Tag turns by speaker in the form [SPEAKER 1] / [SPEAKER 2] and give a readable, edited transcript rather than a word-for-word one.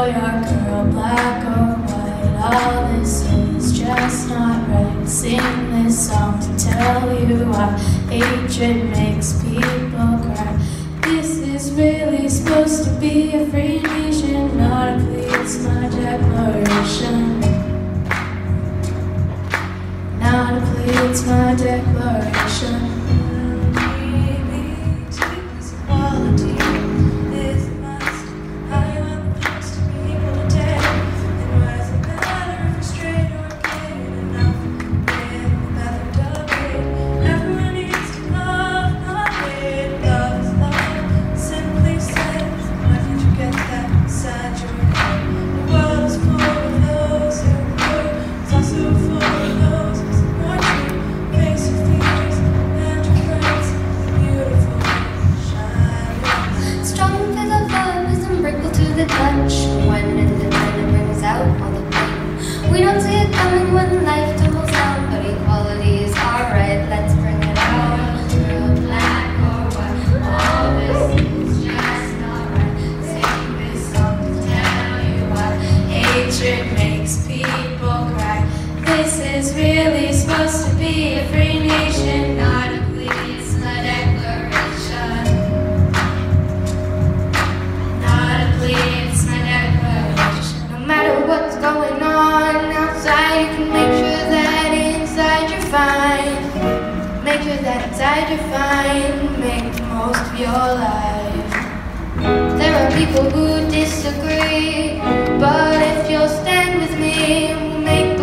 [SPEAKER 1] boy or girl, black or white, all this is just not right. Sing this song to tell you why hatred makes people cry. This is really supposed to be a free nation, not a plea, it's my declaration. Not a plea, it's my declaration.
[SPEAKER 2] When in the night brings out all the pain. We don't see it coming when life tumbles down, but equality is alright, let's bring it out. Girl, black or white, all this is just not right. Sing this song to tell you why
[SPEAKER 1] Hatred makes people cry. This is really supposed to be a free nation, not a plea, it's my declaration. Not a plea, it's my declaration.
[SPEAKER 2] no matter what's going on outside, you can make sure that inside you're fine. Make sure that inside you're fine. Make the most of your life. There are people who disagree, but if you'll stand with me, we'll make